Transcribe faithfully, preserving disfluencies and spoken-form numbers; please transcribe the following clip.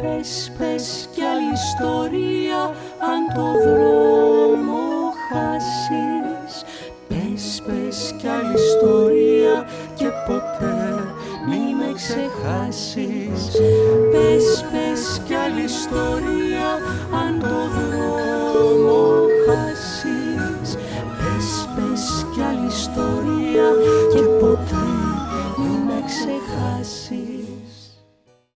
Πες, πες κι άλλη ιστορία αν το δρόμο χάσεις. Πες, πες κι άλλη ιστορία και ποτέ μη με ξεχάσεις. Πες, πες κι άλλη ιστορία